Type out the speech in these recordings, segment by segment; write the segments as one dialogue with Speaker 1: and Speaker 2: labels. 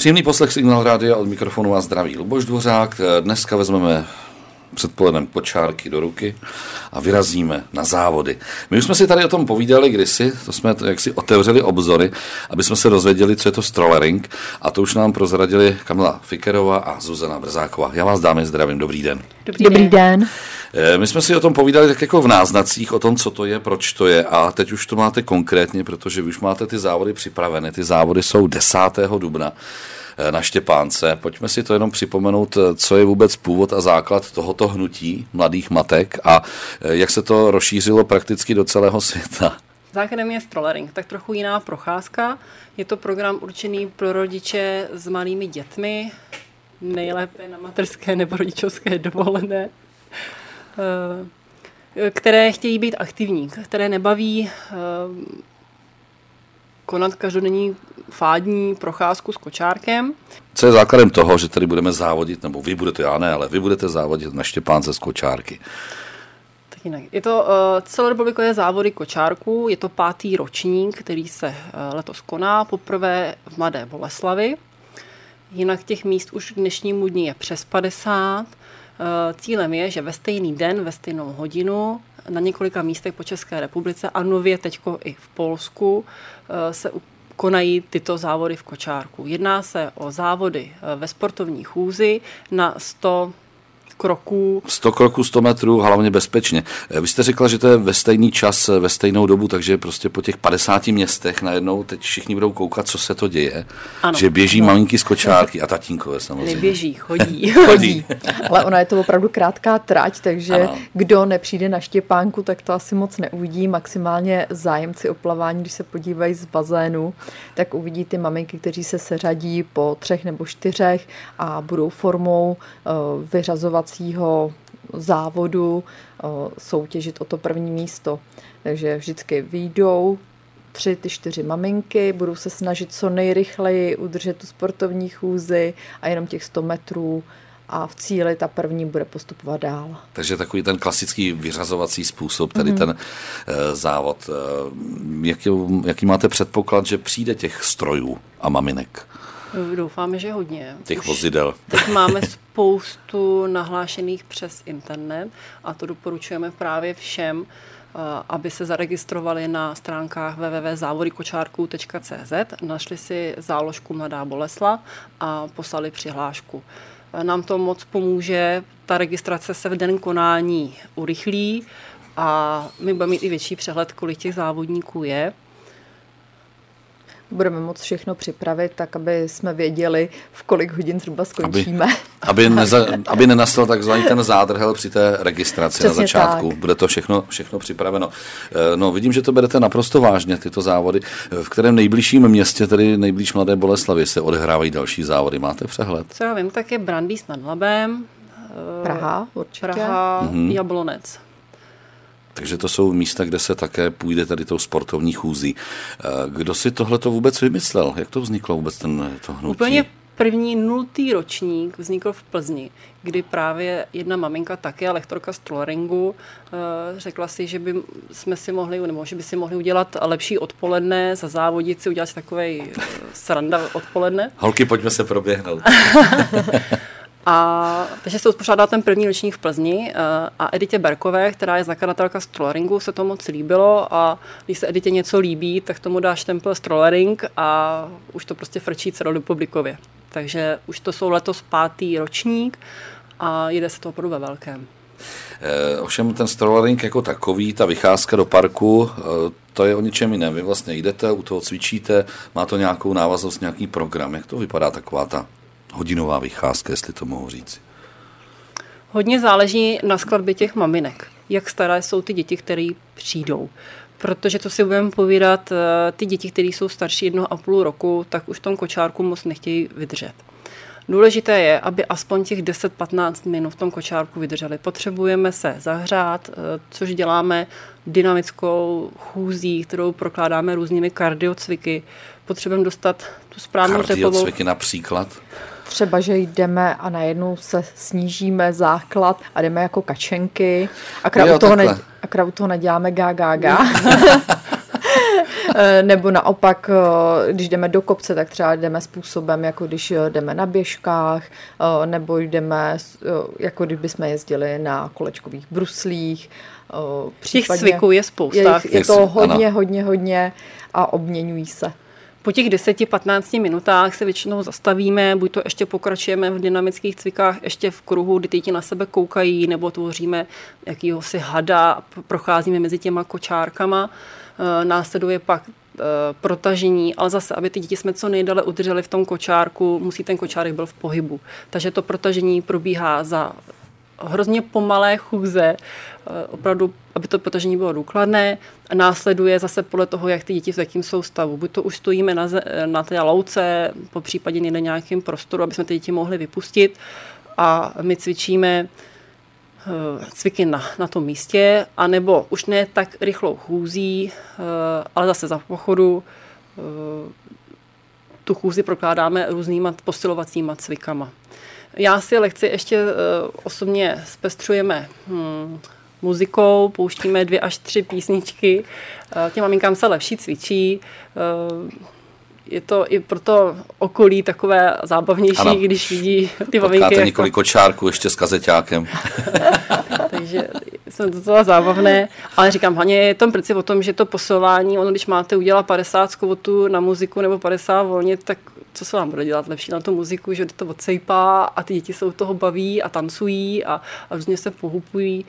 Speaker 1: Příjemný poslech Signál Rádia, od mikrofonu vás zdraví Luboš Dvořák. Dneska vezmeme předpolednem kočárky do ruky a vyrazíme na závody. My už jsme si tady o tom povídali kdysi, to jsme jaksi otevřeli obzory, aby jsme se dozvěděli, co je to strollering, a to už nám prozradili Kamila Fikerová a Zuzana Brzáková. Já vás, dámy, zdravím, dobrý den.
Speaker 2: Dobrý den.
Speaker 1: My jsme si o tom povídali tak jako v náznacích, o tom, co to je, proč to je, a teď už to máte konkrétně, protože vy už máte ty závody připravené. Ty závody jsou 10. dubna na Štěpánce. Pojďme si to jenom připomenout, co je vůbec původ a základ tohoto hnutí mladých matek a jak se to rozšířilo prakticky do celého světa.
Speaker 2: Základem je strollering, tak trochu jiná procházka. Je to program určený pro rodiče s malými dětmi, nejlépe na mateřské nebo rodičovské dovolené, které chtějí být aktivní, které nebaví konat každodenní fádní procházku s kočárkem.
Speaker 1: Co je základem toho, že tady budeme závodit, nebo vy budete, já ne, ale vy budete závodit na Štěpánce z kočárky?
Speaker 2: Tak jinak. Je to celorepublikové závody kočárků, je to 5. ročník, který se letos koná poprvé v Mladé Boleslavi. Jinak těch míst už k dnešnímu dni je přes 50. Cílem je, že ve stejný den, ve stejnou hodinu na několika místech po České republice a nově teďko i v Polsku se konají tyto závody v kočárku. Jedná se o závody ve sportovní chůzi na 100 kroků.
Speaker 1: 100 kroků, 100 metrů, hlavně bezpečně. Vy jste řekla, že to je ve stejný čas, ve stejnou dobu, takže prostě po těch 50 městech najednou teď všichni budou koukat, co se to děje.
Speaker 2: Ano.
Speaker 1: Že běží maminky z kočárky a tatínkové samozřejmě.
Speaker 2: Neběží, chodí.
Speaker 1: Chodí.
Speaker 3: Ale ona je to opravdu krátká trať, takže
Speaker 1: ano.
Speaker 3: Kdo nepřijde na Štěpánku, tak to asi moc neuvidí. Maximálně zájemci o plavání, když se podívají z bazénu, tak uvidí ty maminky, kteří se seřadí po 3 nebo 4 a budou formou vyřazovacího závodu soutěžit o to první místo. Takže vždycky vyjdou 3-4 maminky, budou se snažit co nejrychleji udržet tu sportovní chůzi a jenom těch 100 metrů a v cíli ta první bude postupovat dál.
Speaker 1: Takže takový ten klasický vyřazovací způsob, tady ten závod. Jaký máte předpoklad, že přijde těch strojů a maminek?
Speaker 2: Doufáme, že hodně.
Speaker 1: Těch vozidel.
Speaker 2: Teď máme spoustu nahlášených přes internet a to doporučujeme právě všem, aby se zaregistrovali na stránkách www.závodykočárků.cz, našli si záložku Mladá Boleslav a poslali přihlášku. Nám to moc pomůže, ta registrace se v den konání urychlí a my budeme mít i větší přehled, kolik těch závodníků je.
Speaker 3: Budeme moct všechno připravit, tak aby jsme věděli, v kolik hodin zhruba skončíme.
Speaker 1: Aby nenastal takzvaný ten zádrhel při té registraci. Přesně na začátku. Tak. Bude to všechno připraveno. No, vidím, že to berete naprosto vážně, tyto závody. V kterém nejbližším městě, tedy nejblíž Mladé Boleslavi, se odehrávají další závody? Máte přehled?
Speaker 2: Co já vím, tak je Brandýs nad Labem,
Speaker 3: Praha, určitě.
Speaker 2: Jablonec.
Speaker 1: Takže to jsou místa, kde se také půjde tady tou sportovní chůzí. Kdo si tohleto vůbec vymyslel? Jak to vzniklo vůbec to hnutí?
Speaker 2: Úplně první 0. ročník vznikl v Plzni, kdy právě jedna maminka, také lektorka strolleringu, řekla si, že by si mohli udělat lepší odpoledne, zazávodit si, udělat si takovej sranda odpoledne.
Speaker 1: Holky, pojďme se proběhnout.
Speaker 2: Takže se uspořádal ten první ročník v Plzni a Editě Berkové, která je zakladatelka strolleringu, se to moc líbilo a když se Editě něco líbí, tak tomu dáš štempel strollering a už to prostě frčí celorepublikově. Takže už to jsou letos 5. ročník a jede se to opravdu ve velkém.
Speaker 1: Ovšem ten strollering jako takový, ta vycházka do parku, to je o ničem jiném. Vy vlastně jdete, u toho cvičíte, má to nějakou návaznost, nějaký program. Jak to vypadá taková ta hodinová vycházka, jestli to mohu říct?
Speaker 2: Hodně záleží na skladbě těch maminek. Jak staré jsou ty děti, které přijdou. Protože co si budeme povídat, ty děti, které jsou starší 1,5 roku, tak už v tom kočárku moc nechtějí vydržet. Důležité je, aby aspoň těch 10-15 minut v tom kočárku vydrželi. Potřebujeme se zahřát, což děláme dynamickou chůzí, kterou prokládáme různými kardiocviky. Potřebujeme dostat tu správnou tepovou...
Speaker 1: Kardiocviky například?
Speaker 3: Třeba, že jdeme a najednou se snížíme základ a jdeme jako kačenky a krát u toho neděláme gá. Nebo naopak, když jdeme do kopce, tak třeba jdeme způsobem, jako když jdeme na běžkách, nebo jdeme, jako kdybychom jezdili na kolečkových bruslích.
Speaker 2: Těch cviků je spousta.
Speaker 3: Je to hodně a obměňují se.
Speaker 2: Po těch 10-15 minutách se většinou zastavíme, buď to ještě pokračujeme v dynamických cvikách ještě v kruhu, kdy děti na sebe koukají, nebo tvoříme jakýhosi hada, procházíme mezi těma kočárkama. Následuje pak protažení, ale zase, aby ty děti jsme co nejdále udrželi v tom kočárku, musí ten kočárek byl v pohybu. Takže to protažení probíhá za hrozně pomalé chůze, opravdu, aby to protažení bylo důkladné. A následuje zase podle toho, jak ty děti v jakém jsou stavu. Buď to už stojíme na té louce, po případě někde nějakém prostoru, aby jsme ty děti mohli vypustit a my cvičíme cviky na tom místě, anebo už ne tak rychlou chůzí, ale zase za pochodu tu chůzi prokládáme různýma posilovacíma cvikama. Já si lekci ještě osobně zpestřujeme muzikou, pouštíme 2 až 3 písničky, těm maminkám se lepší cvičí, je to i pro to okolí takové zábavnější, ano, když vidí ty maminky.
Speaker 1: Potkáte několik kočárků ještě s kazeťákem.
Speaker 2: Takže jsou docela zábavné, ale říkám, hlavně je to princip o tom, že to posilování, ono když máte udělat 50 skvotů na muziku nebo 50 volně, tak co se vám bude dělat lepší na tu muziku, že to odsejpá a ty děti se u toho baví a tancují a různě se pohupují.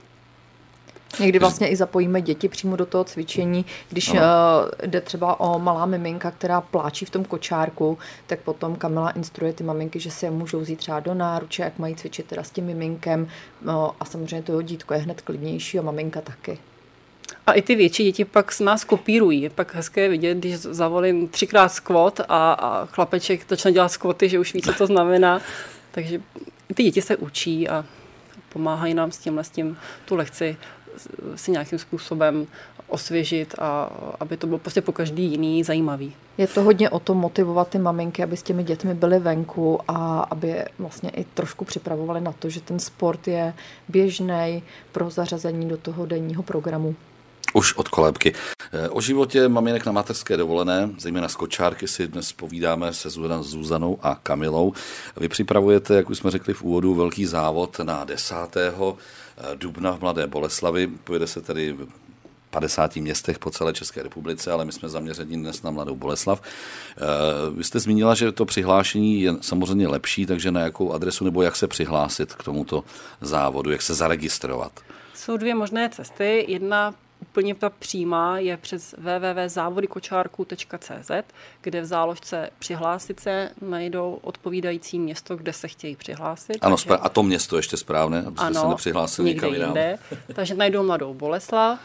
Speaker 3: Někdy vlastně i zapojíme děti přímo do toho cvičení. Když jde třeba o malá miminka, která pláčí v tom kočárku, tak potom Kamila instruuje ty maminky, že si je můžou vzít třeba do náruče, jak mají cvičit teda s tím miminkem. A samozřejmě to dítko je hned klidnější a maminka taky.
Speaker 2: A i ty větší děti pak s nás kopírují. Je pak hezké vidět, když zavolím 3x squat a chlapeček začne dělat squaty, že už ví, co to znamená. Takže ty děti se učí a pomáhají nám s tím tu lekci si nějakým způsobem osvěžit a aby to bylo prostě po každý jiný zajímavý.
Speaker 3: Je to hodně o tom motivovat ty maminky, aby s těmi dětmi byly venku a aby vlastně i trošku připravovali na to, že ten sport je běžný pro zařazení do toho denního programu.
Speaker 1: Už od kolébky. O životě maminek na mateřské dovolené, zejména z kočárky, si dnes povídáme se Zuzanou a Kamilou. Vy připravujete, jak už jsme řekli v úvodu, velký závod na 10. dubna v Mladé Boleslavi. Pojede se tedy v 50 městech po celé České republice, ale my jsme zaměřeni dnes na Mladou Boleslav. Vy jste zmínila, že to přihlášení je samozřejmě lepší, takže na jakou adresu nebo jak se přihlásit k tomuto závodu, jak se zaregistrovat?
Speaker 2: Jsou 2 možné cesty. Jedna úplně ta přímá je přes www.závodikočárku.cz, kde v záložce přihlásit se najdou odpovídající město, kde se chtějí přihlásit.
Speaker 1: Ano, a to město ještě správné, abyste se nepřihlásili nikam jinam.
Speaker 2: Takže najdou Mladou Boleslav.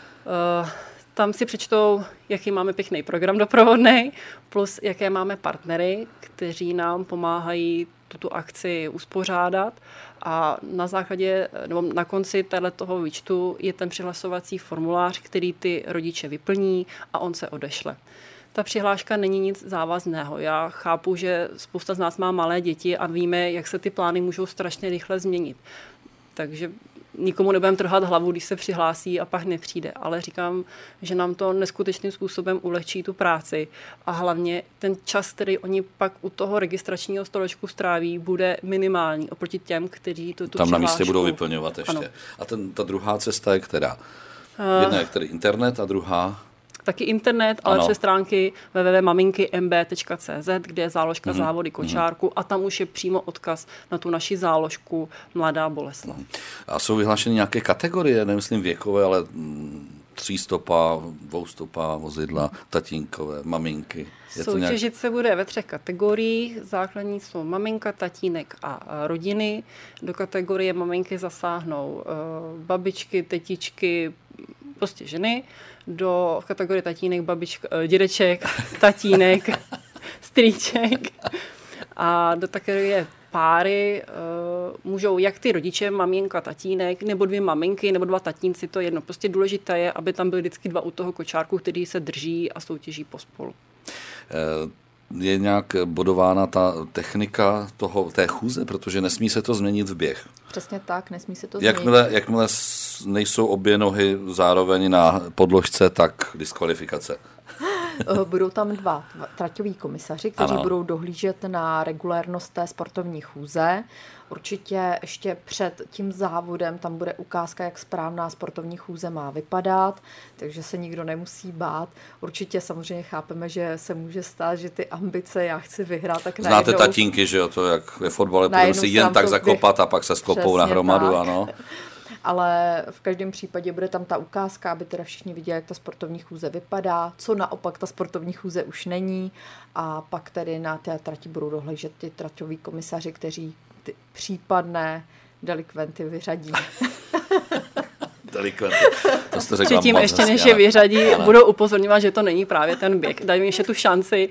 Speaker 2: Tam si přečtou, jaký máme pěkný program doprovodný, plus jaké máme partnery, kteří nám pomáhají tuto akci uspořádat. A na základě, nebo na konci toho výčtu je ten přihlasovací formulář, který ty rodiče vyplní a on se odešle. Ta přihláška není nic závazného. Já chápu, že spousta z nás má malé děti a víme, jak se ty plány můžou strašně rychle změnit. Takže nikomu nebudeme trhat hlavu, když se přihlásí a pak nepřijde. Ale říkám, že nám to neskutečným způsobem ulehčí tu práci a hlavně ten čas, který oni pak u toho registračního stolečku stráví, bude minimální oproti těm, kteří tu
Speaker 1: tam na místě budou vyplňovat ještě. Ano. A ta druhá cesta je která? Jedna je tedy internet a druhá?
Speaker 2: Taky internet, ale přes stránky www.maminkymb.cz, kde je záložka Závody Kočárku a tam už je přímo odkaz na tu naši záložku Mladá Boleslav.
Speaker 1: A jsou vyhlášeny nějaké kategorie, nemyslím věkové, ale 3stopa, 2stopa vozidla, tatínkové, maminky.
Speaker 2: Soutěžit se bude ve 3 kategoriích. Základní jsou maminka, tatínek a rodiny. Do kategorie maminky zasáhnou babičky, tetičky, prostě ženy. Do kategorie tatínek, dědeček, tatínek, strýček. A do kategorie páry můžou jak ty rodiče, maminka, tatínek, nebo 2 maminky, nebo 2 tatínci, to je jedno. Prostě důležité je, aby tam byly vždycky 2 u toho kočárku, který se drží a soutěží pospolu.
Speaker 1: Je nějak bodována ta technika té chůze, protože nesmí se to změnit v běh.
Speaker 3: Přesně tak, nesmí se to změnit.
Speaker 1: Jakmile nejsou obě nohy zároveň na podložce, tak diskvalifikace.
Speaker 3: Budou tam dva traťoví komisaři, kteří budou dohlížet na regulérnost té sportovní chůze. Určitě ještě před tím závodem tam bude ukázka, jak správná sportovní chůze má vypadat, takže se nikdo nemusí bát. Určitě samozřejmě chápeme, že se může stát, že ty ambice, já chci vyhrát, tak najednou...
Speaker 1: Znáte tatínky, že jo, to jak ve fotbale, budeme si jen tak zakopat a pak se sklopou na hromadu, tak. Ano.
Speaker 3: Ale v každém případě bude tam ta ukázka, aby teda všichni viděli, jak ta sportovní chůze vypadá, co naopak ta sportovní chůze už není, a pak tedy na té trati budou dohlížet ty traťoví komisaři, kteří ty případné delikventy vyřadí.
Speaker 1: Delikventy. To jste řekla
Speaker 2: Předtím ještě než je vyřadí, budou upozorňovat, že to není právě ten běh. Dají mi ještě tu šanci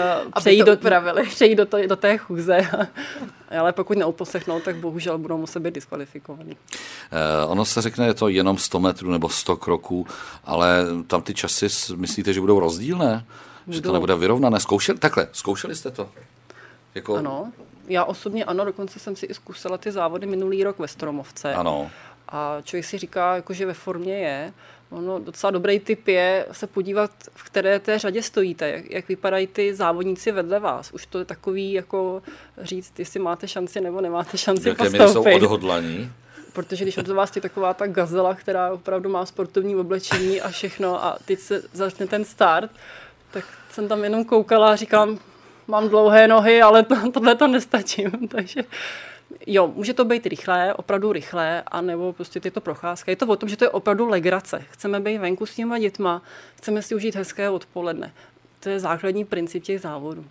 Speaker 2: přejít do té chůze. Ale pokud neuposlechnou, tak bohužel budou muset být diskvalifikovaní.
Speaker 1: Ono se řekne, je to jenom 100 metrů nebo 100 kroků, ale tam ty časy, myslíte, že budou rozdílné? Že to nebude vyrovnané? Zkoušeli jste to?
Speaker 2: Ano, já osobně ano, dokonce jsem si i zkusila ty závody minulý rok ve Stromovce.
Speaker 1: Ano.
Speaker 2: A člověk si říká, že ve formě je. Ono docela dobrý tip je se podívat, v které té řadě stojíte, jak vypadají ty závodníci vedle vás. Už to je takový, jako říct, jestli máte šanci nebo nemáte šanci postoupit.
Speaker 1: Jaké jsou odhodlaní?
Speaker 2: Protože když od vás je taková ta gazela, která opravdu má sportovní oblečení a všechno, a teď se začne ten start, tak jsem tam jenom koukala a říkám, mám dlouhé nohy, ale tohle to nestačím. Takže jo, může to být rychlé, opravdu rychlé, anebo prostě je to procházka. Je to o tom, že to je opravdu legrace. Chceme být venku s těma dětma, chceme si užít hezké odpoledne. To je základní princip těch závodů.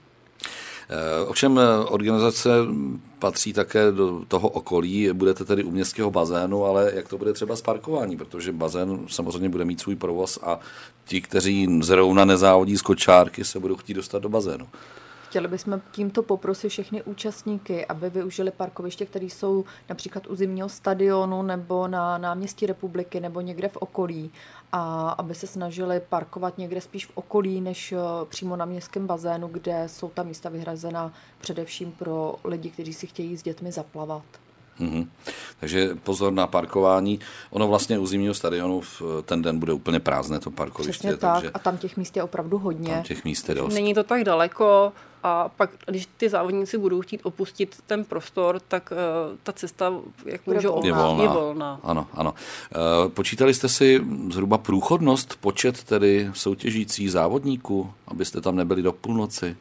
Speaker 1: Ovšem organizace patří také do toho okolí, budete tedy u městského bazénu, ale jak to bude třeba s parkování, protože bazén samozřejmě bude mít svůj provoz a ti, kteří zrovna nezávodí z kočárky, se budou chtít dostat do bazénu.
Speaker 3: Chtěli bychom tímto poprosit všechny účastníky, aby využili parkoviště, které jsou například u zimního stadionu nebo na náměstí Republiky nebo někde v okolí, a aby se snažili parkovat někde spíš v okolí, než přímo na městském bazénu, kde jsou ta místa vyhrazena především pro lidi, kteří si chtějí s dětmi zaplavat.
Speaker 1: Mm-hmm. Takže pozor na parkování. Ono vlastně u zimního stadionu ten den bude úplně prázdné to parkoviště.
Speaker 3: Přesně tak, a tam těch míst je opravdu hodně.
Speaker 1: Tam těch míst je dost.
Speaker 2: Není to tak daleko a pak, když ty závodníci budou chtít opustit ten prostor, tak ta cesta, jak můžou, je volná.
Speaker 1: Ano. Počítali jste si zhruba průchodnost, počet tedy soutěžících závodníků, abyste tam nebyli do půlnoci?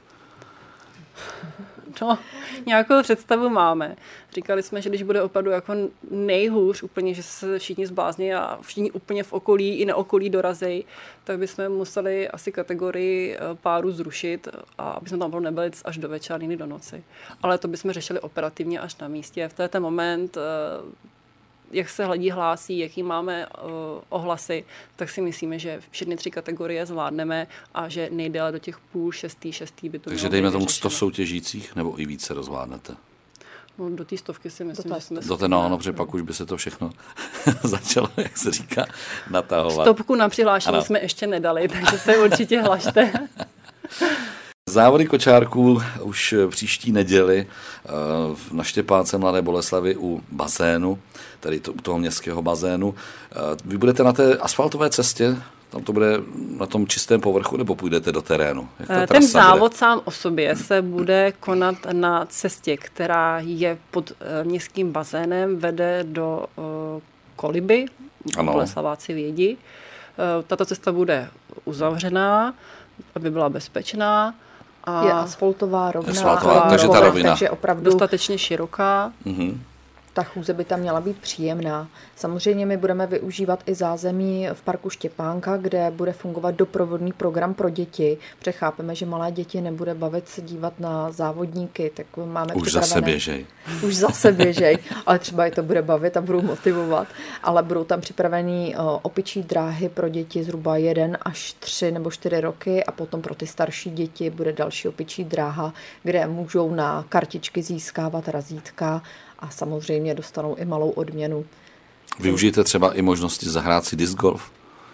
Speaker 2: No, nějakou představu máme. Říkali jsme, že když bude opravdu jako nejhůř, úplně, že se všichni zblázní a všichni úplně v okolí i neokolí dorazí, tak bychom museli asi kategorii páru zrušit, a aby jsme tam opravdu nebyli až do večera, někdy do noci. Ale to bychom řešili operativně až na místě. V ten moment, jak se lidi hlásí, jaký máme ohlasy, tak si myslíme, že všechny 3 kategorie zvládneme a že nejdéle do těch 5:30 by to.
Speaker 1: Takže dejme tomu 100 soutěžících, nebo i více rozvládnete?
Speaker 2: No, do té 100 si myslím, že jsme
Speaker 1: protože pak už by se to všechno začalo, jak se říká, natahovat.
Speaker 2: 100 na přihlášení jsme ještě nedali, takže se určitě hlašte.
Speaker 1: Závody kočárků už příští neděli na Štěpánce Mladé Boleslavi u bazénu, tedy u toho městského bazénu. Vy budete na té asfaltové cestě, tam to bude na tom čistém povrchu, nebo půjdete do terénu?
Speaker 2: Ten závod sám o sobě se bude konat na cestě, která je pod městským bazénem, vede do Koliby, Boleslaváci vědí. Tato cesta bude uzavřená, aby byla bezpečná. A
Speaker 3: je asfaltová, rovná,
Speaker 1: takže ta rovina.
Speaker 3: Takže opravdu
Speaker 2: dostatečně široká.
Speaker 1: Mm-hmm.
Speaker 3: Ta chůze by tam měla být příjemná. Samozřejmě my budeme využívat i zázemí v parku Štěpánka, kde bude fungovat doprovodný program pro děti. Protože chápeme, že malé děti nebude bavit se dívat na závodníky, tak máme
Speaker 1: Už
Speaker 3: zase běžej, ale třeba i to bude bavit a budou motivovat. Ale budou tam připravený opičí dráhy pro děti zhruba 1 až 3 nebo 4 roky a potom pro ty starší děti bude další opičí dráha, kde můžou na kartičky získávat razítka a samozřejmě dostanou i malou odměnu.
Speaker 1: Využijete třeba i možnosti zahrát si disc golf?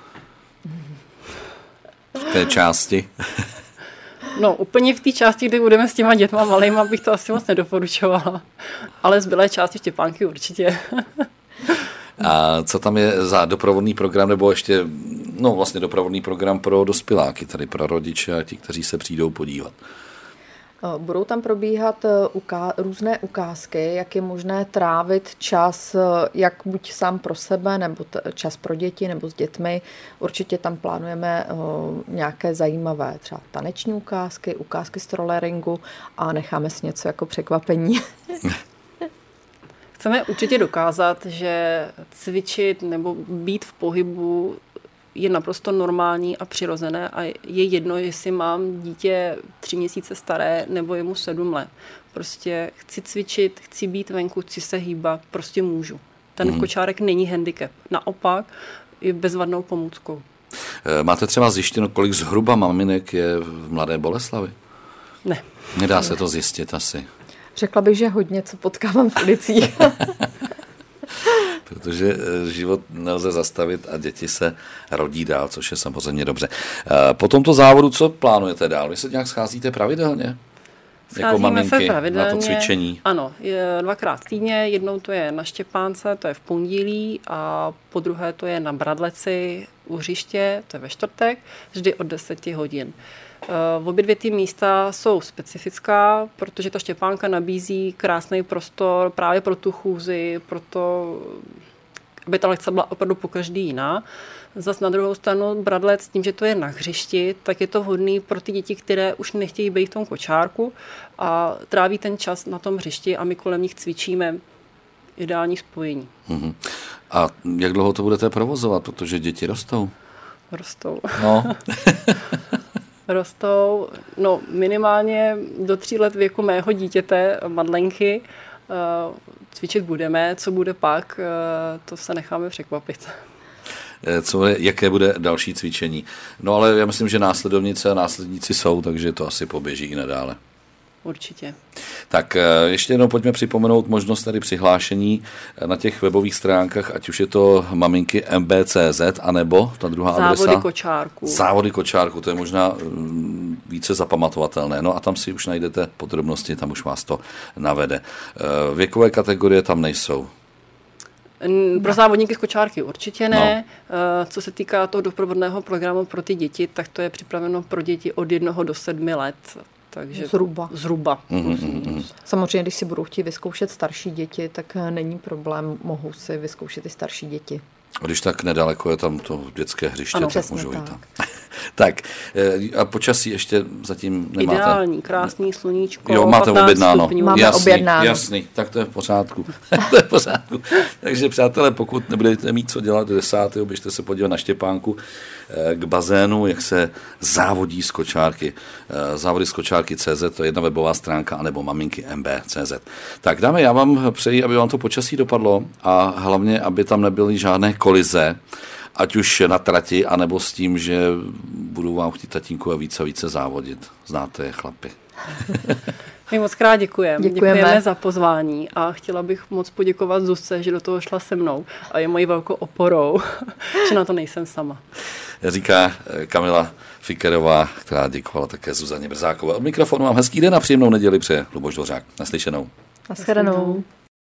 Speaker 1: V té části?
Speaker 2: No, úplně v té části, kdy budeme s těma dětma malejma, bych to asi moc nedoporučovala. Ale zbylé části Štěpánky určitě.
Speaker 1: A co tam je za doprovodný program, nebo ještě no vlastně doprovodný program pro dospěláky, tady pro rodiče a ti, kteří se přijdou podívat.
Speaker 3: Budou tam probíhat různé ukázky, jak je možné trávit čas, jak buď sám pro sebe, nebo čas pro děti, nebo s dětmi. Určitě tam plánujeme nějaké zajímavé třeba taneční ukázky stroleringu a necháme si něco jako překvapení.
Speaker 2: Chceme určitě dokázat, že cvičit nebo být v pohybu je naprosto normální a přirozené a je jedno, jestli mám dítě 3 měsíce staré nebo je mu 7 let. Prostě chci cvičit, chci být venku, chci se hýbat, prostě můžu. Ten kočárek není handicap. Naopak je bezvadnou pomůckou.
Speaker 1: Máte třeba zjištěno, kolik zhruba maminek je v Mladé Boleslavi?
Speaker 2: Ne.
Speaker 1: Nedá se to zjistit asi.
Speaker 3: Řekla bych, že hodně, co potkávám v ulicích.
Speaker 1: Protože život nelze zastavit a děti se rodí dál, což je samozřejmě dobře. Po tomto závodu, co plánujete dál? Vy se nějak scházíte pravidelně? Jako maminky na to cvičení?
Speaker 2: Ano, 2krát týdně, jednou to je na Štěpánce, to je v pondělí a po druhé to je na Bradleci u hřiště, to je ve čtvrtek, vždy od 10 hodin. Obě dvě ty místa jsou specifická, protože ta Štěpánka nabízí krásný prostor právě pro tu chůzi, pro to, aby ta lekce byla opravdu po každý jiná. Zas na druhou stranu Bradlec, tím, že to je na hřišti, tak je to vhodný pro ty děti, které už nechtějí být v tom kočárku a tráví ten čas na tom hřišti a my kolem nich cvičíme ideální spojení.
Speaker 1: A jak dlouho to budete provozovat, protože děti rostou?
Speaker 2: Rostou.
Speaker 1: No.
Speaker 2: Rostou, no minimálně do 3 let věku mého dítěte, Madlenky. Cvičit budeme, co bude pak, to se necháme překvapit.
Speaker 1: Jaké bude další cvičení? No ale já myslím, že následovnice a následníci jsou, takže to asi poběží i nadále.
Speaker 2: Určitě.
Speaker 1: Tak ještě jednou pojďme připomenout možnost tady přihlášení na těch webových stránkách, ať už je to maminky MB.cz, anebo ta druhá adresa.
Speaker 2: Závody kočárku.
Speaker 1: Závody kočárku, to je možná více zapamatovatelné. No a tam si už najdete podrobnosti, tam už vás to navede. Věkové kategorie tam nejsou.
Speaker 2: Pro závodníky z kočárky určitě ne. No. Co se týká toho doprovodného programu pro ty děti, tak to je připraveno pro děti od 1 do 7 let. Takže zhruba.
Speaker 3: Samozřejmě, když si budou chtít vyzkoušet starší děti, tak není problém, mohou si vyzkoušet i starší děti.
Speaker 1: Když tak nedaleko je tam to dětské hřiště,
Speaker 3: ano,
Speaker 1: tak můžou jít tam. Tak a počasí ještě zatím nemáte?
Speaker 2: Ideální, krásný sluníčko.
Speaker 1: Jo, máte objednáno.
Speaker 3: Máme objednáno.
Speaker 1: Jasný, tak to je v pořádku. To je v pořádku. Takže přátelé, pokud nebudete mít co dělat do 10. běžte se podívat na Štěpánku k bazénu, jak se závodí z kočárky. Závody z kočárky.cz, to je jedna webová stránka, anebo maminky MB.cz. Tak dáme, já vám přeji, aby vám to počasí dopadlo a hlavně, aby tam nebyly žádné kolize, ať už na trati, anebo s tím, že budou vám chtít tatínku a více závodit. Znáte je, chlapi.
Speaker 2: My moc krát děkujeme za pozvání a chtěla bych moc poděkovat Zuzce, že do toho šla se mnou a je mojí velkou oporou, že na to nejsem sama.
Speaker 1: Říká Kamila Fikerová, která děkovala také Zuzaně Brzákové. Od mikrofonu vám hezký den a příjemnou neděli přeje Luboš Dvořák. Naslyšenou.
Speaker 3: Naschledanou.